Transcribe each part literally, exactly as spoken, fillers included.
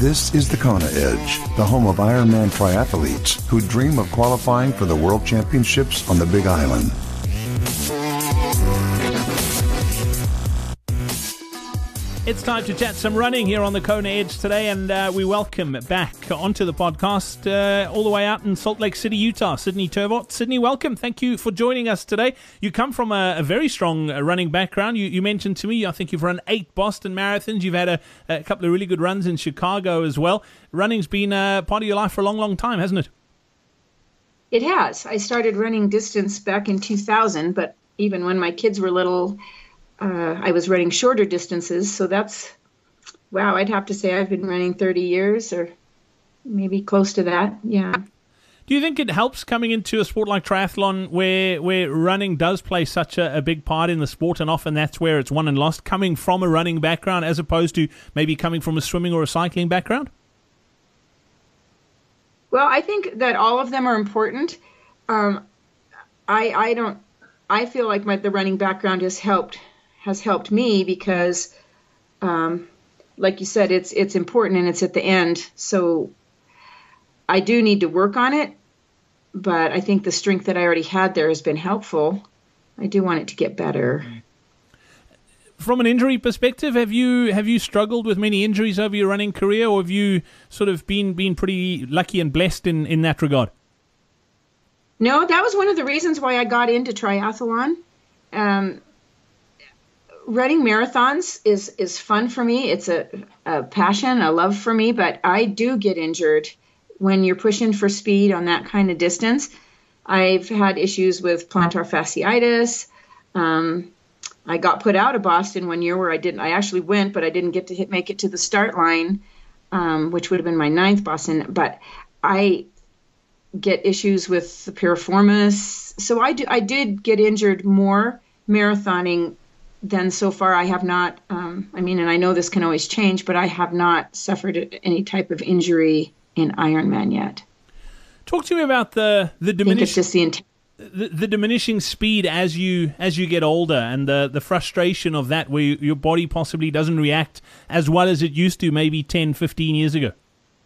This is the Kona Edge, the home of Ironman triathletes who dream of qualifying for the World Championships on the Big Island. It's time to chat some running here on the Kona Edge today, and uh, we welcome back onto the podcast uh, all the way out in Salt Lake City, Utah, Sydney Turbot. Sydney, welcome. Thank you for joining us today. You come from a, a very strong running background. You, you mentioned to me, I think you've run eight Boston marathons. You've had a, a couple of really good runs in Chicago as well. Running's been a part of your life for a long, long time, hasn't it? It has. I started running distance back in two thousand, but even when my kids were little, Uh, I was running shorter distances, so that's, wow, I'd have to say I've been running thirty years or maybe close to that, yeah. Do you think it helps coming into a sport like triathlon where where running does play such a, a big part in the sport, and often that's where it's won and lost, coming from a running background as opposed to maybe coming from a swimming or a cycling background? Well, I think that all of them are important. Um, I, I don't, I feel like my, the running background has helped has helped me because, um, like you said, it's it's important and it's at the end. So I do need to work on it, but I think the strength that I already had there has been helpful. I do want it to get better. From an injury perspective, have you have you struggled with many injuries over your running career, or have you sort of been been pretty lucky and blessed in, in that regard? No, that was one of the reasons why I got into triathlon. Um, running marathons is, is fun for me. It's a, a passion, a love for me, but I do get injured when you're pushing for speed on that kind of distance. I've had issues with plantar fasciitis. Um, I got put out of Boston one year where I didn't, I actually went, but I didn't get to hit, make it to the start line, um, which would have been my ninth Boston. But I get issues with the piriformis. So I, do, I did get injured more marathoning than so far. I have not, um, I mean, and I know this can always change, but I have not suffered any type of injury in Ironman yet. Talk to me about the the diminishing just the, int- the the diminishing speed as you as you get older, and the the frustration of that, where you, your body possibly doesn't react as well as it used to maybe ten, fifteen years ago.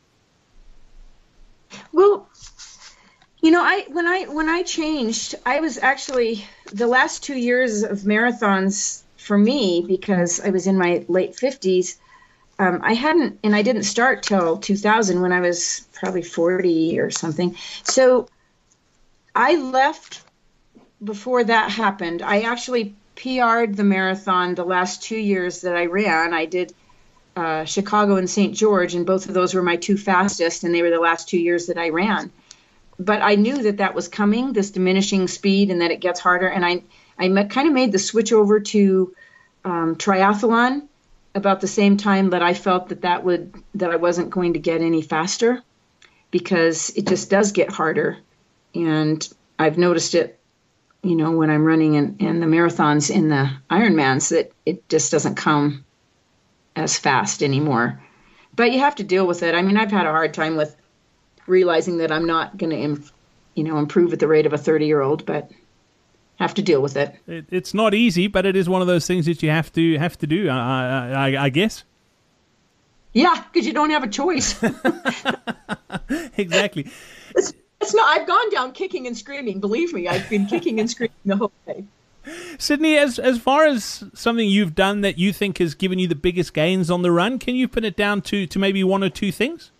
Well, you know, I when I when I changed, I was actually the last two years of marathons for me, because I was in my late fifties. Um, I hadn't, and I didn't start till two thousand when I was probably forty or something. So I left before that happened. I actually P R'd the marathon the last two years that I ran. I did uh, Chicago and Saint George, and both of those were my two fastest, and they were the last two years that I ran. But I knew that that was coming, this diminishing speed, and that it gets harder. And I, I kind of made the switch over to um, triathlon about the same time that I felt that that would that I wasn't going to get any faster, because it just does get harder. And I've noticed it, you know, when I'm running in, in the marathons, in the Ironmans, that it just doesn't come as fast anymore. But you have to deal with it. I mean, I've had a hard time with realizing that I'm not going to, you know, improve at the rate of a thirty-year-old, but have to deal with it. it. It's not easy, but it is one of those things that you have to have to do, I, I, I guess. Yeah, because you don't have a choice. Exactly. It's, it's not. I've gone down kicking and screaming. Believe me, I've been kicking and screaming the whole day. Sydney, as as far as something you've done that you think has given you the biggest gains on the run, can you put it down to, to maybe one or two things?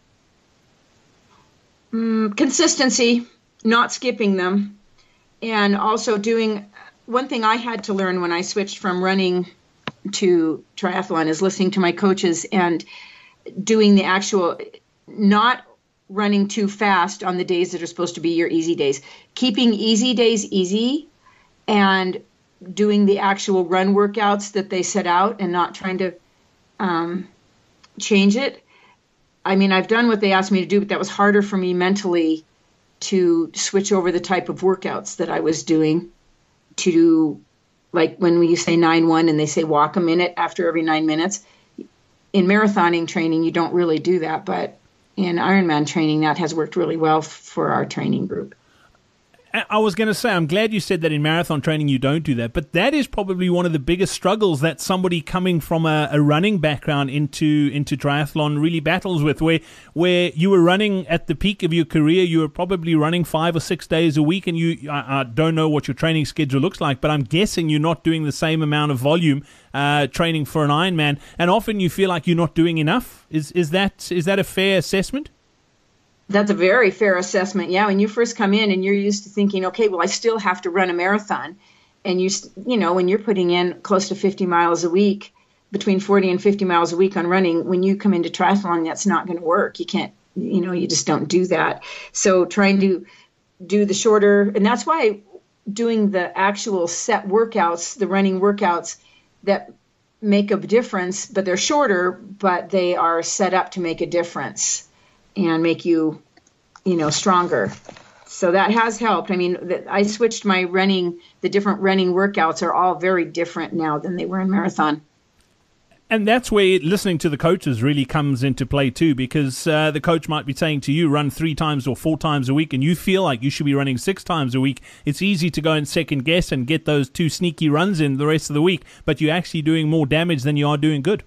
Mm, consistency, not skipping them. And also doing, one thing I had to learn when I switched from running to triathlon is listening to my coaches and doing the actual, not running too fast on the days that are supposed to be your easy days. Keeping easy days easy and doing the actual run workouts that they set out and not trying to um, change it. I mean, I've done what they asked me to do, but that was harder for me mentally to switch over the type of workouts that I was doing to, like when we say nine one and they say walk a minute after every nine minutes. In marathoning training, you don't really do that, but in Ironman training, that has worked really well for our training group. I was going to say, I'm glad you said that in marathon training you don't do that, but that is probably one of the biggest struggles that somebody coming from a, a running background into into triathlon really battles with, where where you were running at the peak of your career, you were probably running five or six days a week, and you I, I don't know what your training schedule looks like, but I'm guessing you're not doing the same amount of volume uh, training for an Ironman, and often you feel like you're not doing enough. Is is that is that a fair assessment? That's a very fair assessment. Yeah, when you first come in and you're used to thinking, okay, well, I still have to run a marathon. And you, you know, when you're putting in close to fifty miles a week, between forty and fifty miles a week on running, when you come into triathlon, that's not going to work. You can't, you know, you just don't do that. So trying to do the shorter, and that's why doing the actual set workouts, the running workouts that make a difference, but they're shorter, but they are set up to make a difference and make you, you know, stronger. So that has helped. I mean, I switched my running, the different running workouts are all very different now than they were in marathon. And that's where listening to the coaches really comes into play too, because uh, the coach might be saying to you, run three times or four times a week, and you feel like you should be running six times a week. It's easy to go and second guess and get those two sneaky runs in the rest of the week, but you're actually doing more damage than you are doing good.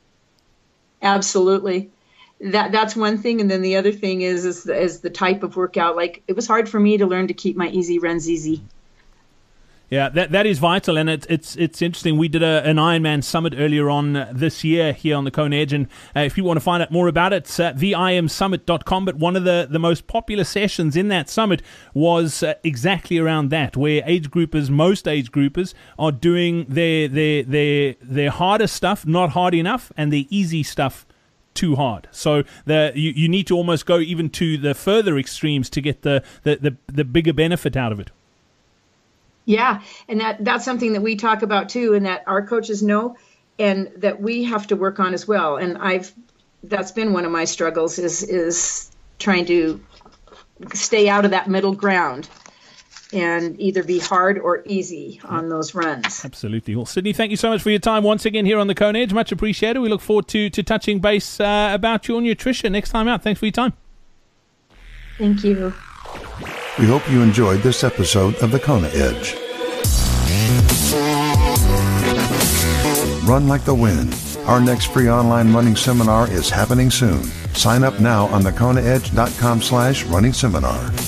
Absolutely. That that's one thing, and then the other thing is is the, is the type of workout. Like, it was hard for me to learn to keep my easy runs easy. Yeah, that that is vital, and it's it's it's interesting. We did a, an Ironman summit earlier on this year here on the Kona Edge, and uh, if you want to find out more about it, it's uh, the i m summit dot com. But one of the, the most popular sessions in that summit was uh, exactly around that, where age groupers, most age groupers, are doing their their their their harder stuff not hard enough, and their easy stuff too hard. So the you, you need to almost go even to the further extremes to get the, the, the, the bigger benefit out of it. Yeah, and that that's something that we talk about too, and that our coaches know, and that we have to work on as well. And I've that's been one of my struggles is is trying to stay out of that middle ground and either be hard or easy on those runs. Absolutely. Well, Sydney, thank you so much for your time once again here on the Kona Edge. Much appreciated. We look forward to, to touching base uh, about your nutrition next time out. Thanks for your time. Thank you. We hope you enjoyed this episode of the Kona Edge. Run like the wind. Our next free online running seminar is happening soon. Sign up now on the kona edge dot com slash running seminar.